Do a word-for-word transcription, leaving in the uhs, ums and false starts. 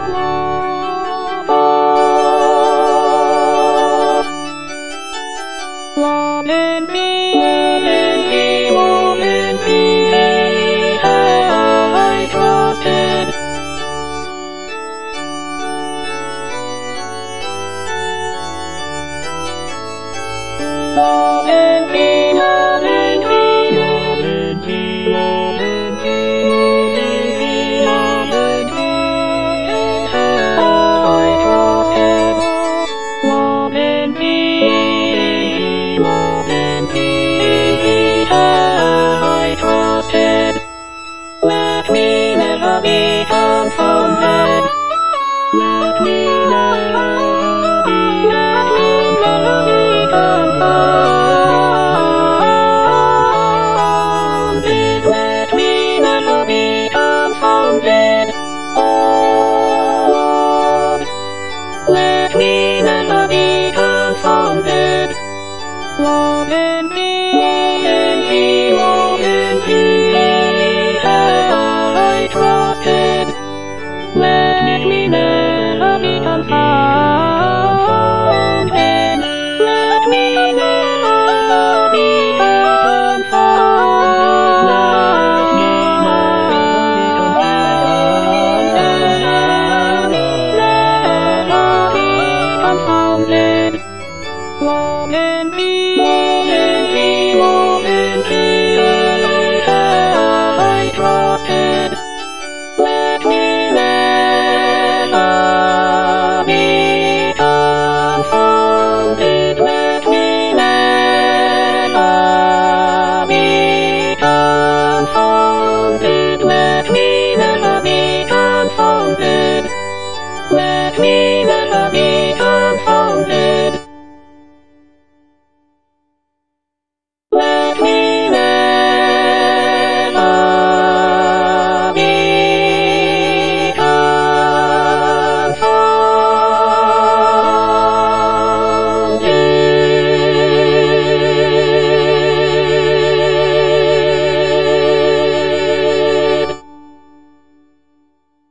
Love and me, love and me, love and me, have I trusted. Love and me, love and me, love and me, love and me, love and me, have I trusted. Love and me, love and me, have I trusted. Let me never be confounded. Let me never be, let me never be confounded. Let me never be confounded. Oh, let me never be confounded. Love and me, love and me, love and me, have I trusted. Let me never be confounded. Let me never be confounded. Let me never be confounded. Never be confounded. Love and me, love and me, love and me, have I trusted. Let me never be confounded. Let me never be confounded. Let me never be confounded. Let me never be confounded.